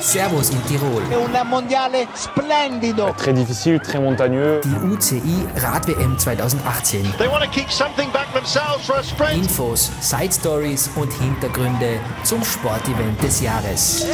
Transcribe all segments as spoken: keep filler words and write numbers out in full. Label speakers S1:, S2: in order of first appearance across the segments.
S1: Servus in Tirol.
S2: Un mondiale splendido.
S3: Très difficile, très montagneux.
S1: Die U C I-Rad-W M zweitausendachtzehn.
S2: They want to kick something back themselves for a sprint.
S1: Infos, Side-Stories und Hintergründe zum Sportevent des Jahres.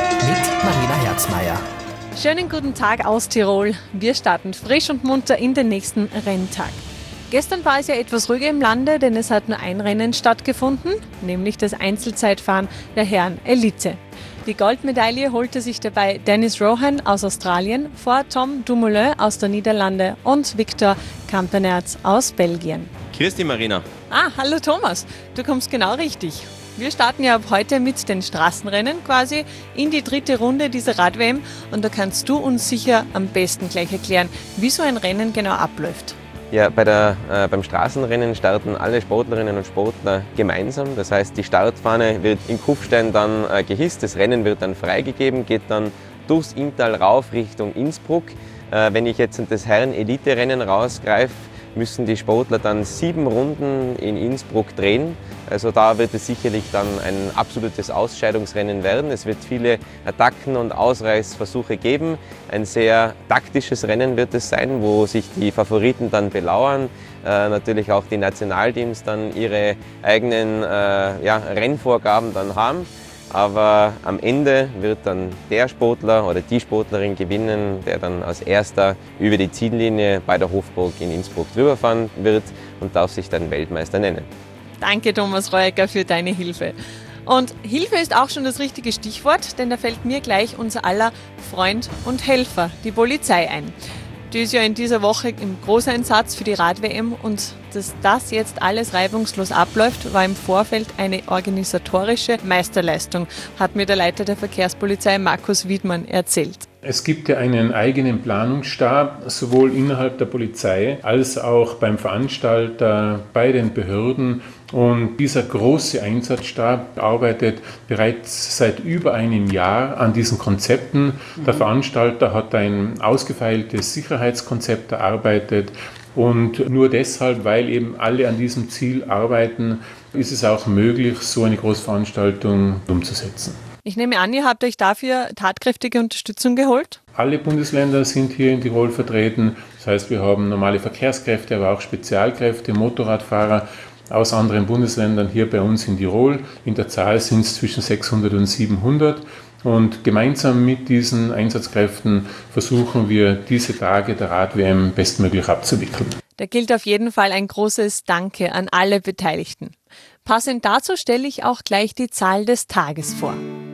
S1: Mit Marina Herzmeier.
S4: Schönen guten Tag aus Tirol. Wir starten frisch und munter in den nächsten Renntag. Gestern war es ja etwas ruhiger im Lande, denn es hat nur ein Rennen stattgefunden, nämlich das Einzelzeitfahren der Herren Elite. Die Goldmedaille holte sich dabei Dennis Rohan aus Australien vor Tom Dumoulin aus den Niederlanden und Victor Campenerz aus Belgien.
S5: Grüß dich, Marina.
S4: Ah, hallo Thomas, du kommst genau richtig. Wir starten ja ab heute mit den Straßenrennen quasi in die dritte Runde dieser Rad-W M und da kannst du uns sicher am besten gleich erklären, wie so ein Rennen genau abläuft.
S5: Ja, bei der, äh, beim Straßenrennen starten alle Sportlerinnen und Sportler gemeinsam. Das heißt, die Startfahne wird in Kufstein dann äh, gehisst, das Rennen wird dann freigegeben, geht dann durchs Inntal rauf Richtung Innsbruck. Äh, wenn ich jetzt in das Herren-Elite-Rennen rausgreife, müssen die Sportler dann sieben Runden in Innsbruck drehen. Also da wird es sicherlich dann ein absolutes Ausscheidungsrennen werden. Es wird viele Attacken und Ausreißversuche geben. Ein sehr taktisches Rennen wird es sein, wo sich die Favoriten dann belauern. Äh, natürlich auch die Nationalteams dann ihre eigenen äh, ja, Rennvorgaben dann haben. Aber am Ende wird dann der Sportler oder die Sportlerin gewinnen, der dann als erster über die Ziellinie bei der Hofburg in Innsbruck drüberfahren wird und darf sich dann Weltmeister nennen.
S4: Danke Thomas Reuecker für deine Hilfe. Und Hilfe ist auch schon das richtige Stichwort, denn da fällt mir gleich unser aller Freund und Helfer, die Polizei, ein. Die ist ja in dieser Woche im Großeinsatz für die Rad-W M und dass das jetzt alles reibungslos abläuft, war im Vorfeld eine organisatorische Meisterleistung, hat mir der Leiter der Verkehrspolizei Markus Wiedmann erzählt.
S6: Es gibt ja einen eigenen Planungsstab, sowohl innerhalb der Polizei als auch beim Veranstalter, bei den Behörden. Und dieser große Einsatzstab arbeitet bereits seit über einem Jahr an diesen Konzepten. Der Veranstalter hat ein ausgefeiltes Sicherheitskonzept erarbeitet. Und nur deshalb, weil eben alle an diesem Ziel arbeiten, ist es auch möglich, so eine Großveranstaltung umzusetzen.
S4: Ich nehme an, ihr habt euch dafür tatkräftige Unterstützung geholt?
S6: Alle Bundesländer sind hier in Tirol vertreten. Das heißt, wir haben normale Verkehrskräfte, aber auch Spezialkräfte, Motorradfahrer aus anderen Bundesländern hier bei uns in Tirol. In der Zahl sind es zwischen sechshundert und siebenhundert. Und gemeinsam mit diesen Einsatzkräften versuchen wir, diese Tage der Rad-W M bestmöglich abzuwickeln.
S4: Da gilt auf jeden Fall ein großes Danke an alle Beteiligten. Passend dazu stelle ich auch gleich die Zahl des Tages vor.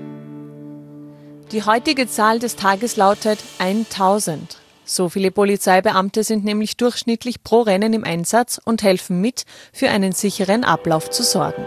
S4: Die heutige Zahl des Tages lautet tausend. So viele Polizeibeamte sind nämlich durchschnittlich pro Rennen im Einsatz und helfen mit, für einen sicheren Ablauf zu sorgen.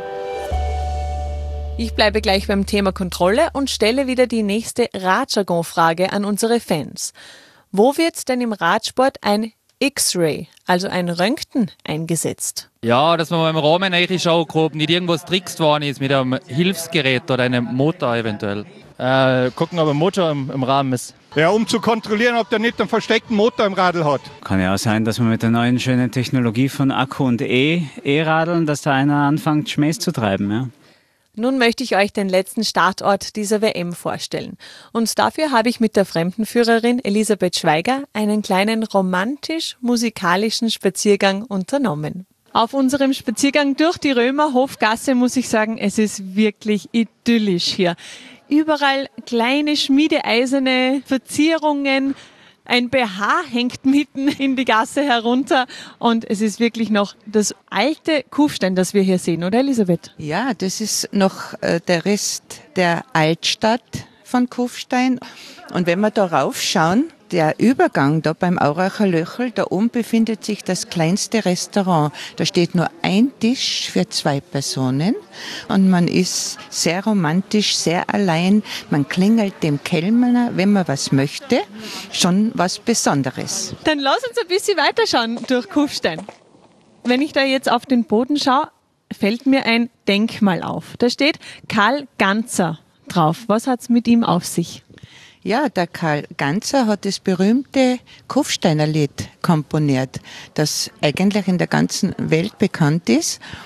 S4: Ich bleibe gleich beim Thema Kontrolle und stelle wieder die nächste Radjargon-Frage an unsere Fans. Wo wird denn im Radsport ein X-Ray, also ein Röntgen, eingesetzt?
S7: Ja, dass man beim Rahmen reinschaut, ob nicht irgendwas trickst worden ist mit einem Hilfsgerät oder einem Motor eventuell. Äh, gucken, ob ein Motor im, im Rahmen ist.
S8: Ja, um zu kontrollieren, ob der nicht einen versteckten Motor im Radl hat.
S9: Kann ja auch sein, dass man mit der neuen schönen Technologie von Akku und E, E-Radeln, dass da einer anfängt, Schmähs zu treiben. Ja.
S4: Nun möchte ich euch den letzten Startort dieser W M vorstellen. Und dafür habe ich mit der Fremdenführerin Elisabeth Schweiger einen kleinen romantisch-musikalischen Spaziergang unternommen. Auf unserem Spaziergang durch die Römerhofgasse muss ich sagen, es ist wirklich idyllisch hier. Überall kleine schmiedeeiserne Verzierungen, ein B H hängt mitten in die Gasse herunter und es ist wirklich noch das alte Kufstein, das wir hier sehen, oder Elisabeth?
S10: Ja, das ist noch äh, der Rest der Altstadt von Kufstein. Und wenn wir da raufschauen, der Übergang da beim Auracher Löchel, da oben befindet sich das kleinste Restaurant. Da steht nur ein Tisch für zwei Personen und man ist sehr romantisch, sehr allein. Man klingelt dem Kellner, wenn man was möchte. Schon was Besonderes.
S4: Dann lass uns ein bisschen weiterschauen durch Kufstein. Wenn ich da jetzt auf den Boden schaue, fällt mir ein Denkmal auf. Da steht Karl Ganzer drauf. Was hat's mit ihm auf sich?
S10: Ja, der Karl Ganzer hat das berühmte Kufsteiner Lied komponiert, das eigentlich in der ganzen Welt bekannt ist.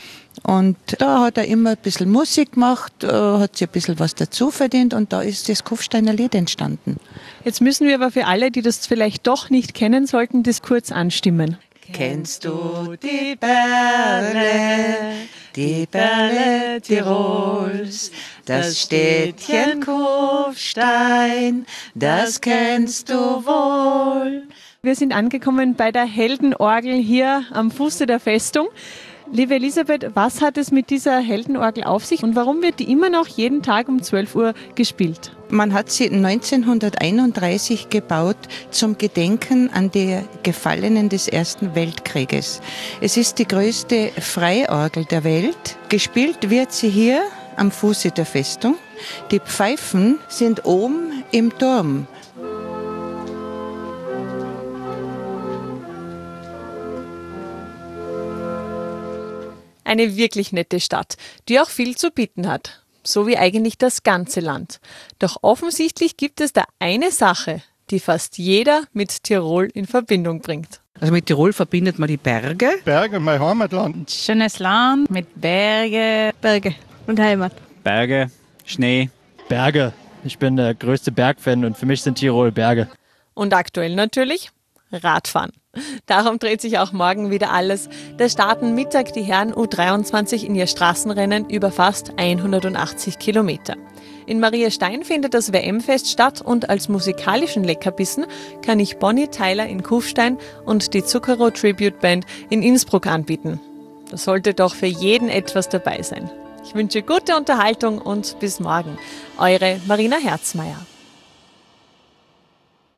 S10: Und da hat er immer ein bisschen Musik gemacht, hat sich ein bisschen was dazu verdient und da ist das Kufsteiner Lied entstanden.
S4: Jetzt müssen wir aber für alle, die das vielleicht doch nicht kennen sollten, das kurz anstimmen.
S10: Kennst du die Perle, die Perle Tirols, das Städtchen Kufstein, das kennst du wohl.
S4: Wir sind angekommen bei der Heldenorgel hier am Fuße der Festung. Liebe Elisabeth, was hat es mit dieser Heldenorgel auf sich und warum wird die immer noch jeden Tag um zwölf Uhr gespielt?
S10: Man hat sie neunzehnhunderteinunddreißig gebaut zum Gedenken an die Gefallenen des Ersten Weltkrieges. Es ist die größte Freiorgel der Welt. Gespielt wird sie hier am Fuße der Festung. Die Pfeifen sind oben im Turm.
S4: Eine wirklich nette Stadt, die auch viel zu bieten hat. So wie eigentlich das ganze Land. Doch offensichtlich gibt es da eine Sache, die fast jeder mit Tirol in Verbindung bringt.
S11: Also mit Tirol verbindet man die Berge.
S8: Berge, mein Heimatland.
S12: Schönes Land mit Berge.
S4: Berge
S12: und Heimat.
S9: Berge, Schnee.
S7: Berge. Ich bin der größte Bergfan und für mich sind Tirol Berge.
S4: Und aktuell natürlich Radfahren. Darum dreht sich auch morgen wieder alles. Da starten Mittag die Herren U dreiundzwanzig in ihr Straßenrennen über fast hundertachtzig Kilometer. In Mariastein findet das W M-Fest statt und als musikalischen Leckerbissen kann ich Bonnie Tyler in Kufstein und die Zucchero Tribute Band in Innsbruck anbieten. Da sollte doch für jeden etwas dabei sein. Ich wünsche gute Unterhaltung und bis morgen. Eure Marina Herzmeier.